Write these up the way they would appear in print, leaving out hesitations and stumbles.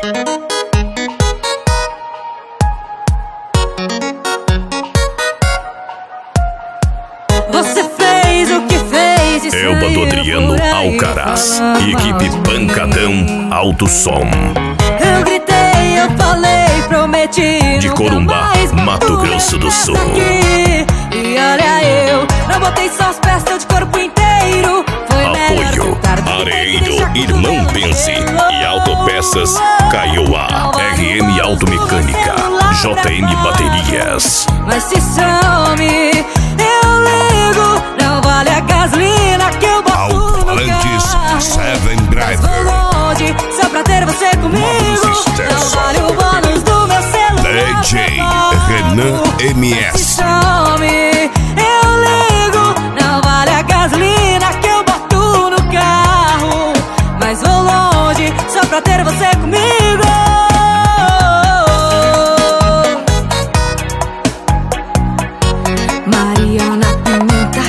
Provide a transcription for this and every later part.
Você fez o que fez e Elba Adriano Alcaraz, equipe Pancadão Alto Som. Eu gritei, eu falei, prometi. De Corumbá, Mato Grosso do Sul. E olha, eu não botei só os pés, tô de corpo inteiro. Foi Apoio Areiro, Irmão Benzi e Autopeças Kaiowá, RM Automecânica, JM Baterias. Mas se some, eu ligo. Não vale a gasolina que eu boto Alto-falantes, no carro. Seven Driver. Vou longe, só pra ter você comigo. Não vale o bônus do meu celular. DJ Renan MS. Se some, eu ligo. Não vale a gasolina que eu boto no carro. Mas vou longe, só pra ter você comigo. Mariana Pimenta.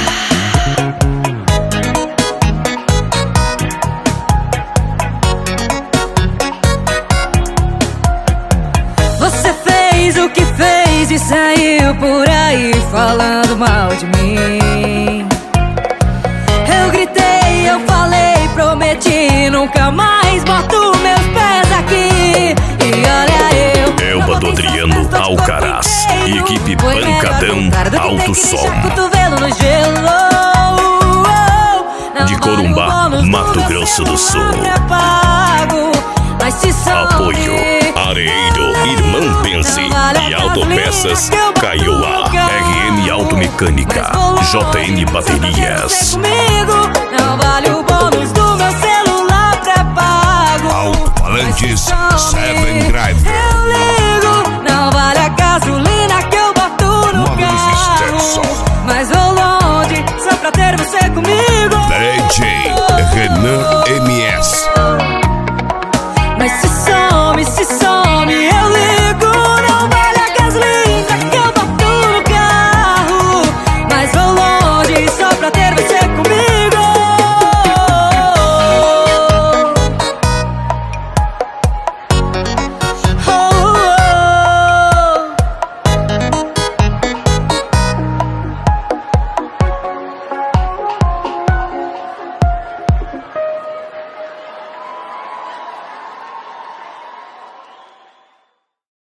Você fez o que fez e saiu por aí falando mal de mim. Eu gritei, eu falei, prometi, nunca mais boto meus pés aqui. E olha, eu Elba Adriano Alcaraz, equipe Pancadão Alto Som. De Corumbá, Mato Grosso do Sul. Apoio Areiro, Irmão Benzi e Autopeças Kaiowá, RM Automecânica, JM Baterias. Não vale o bônus do meu celular pré-pago. Alto-falantes, Seven Driver. Eu ligo, não vale a gasolina que eu boto no Uma luz carro. extensa. Mas vou longe, só pra ter você comigo.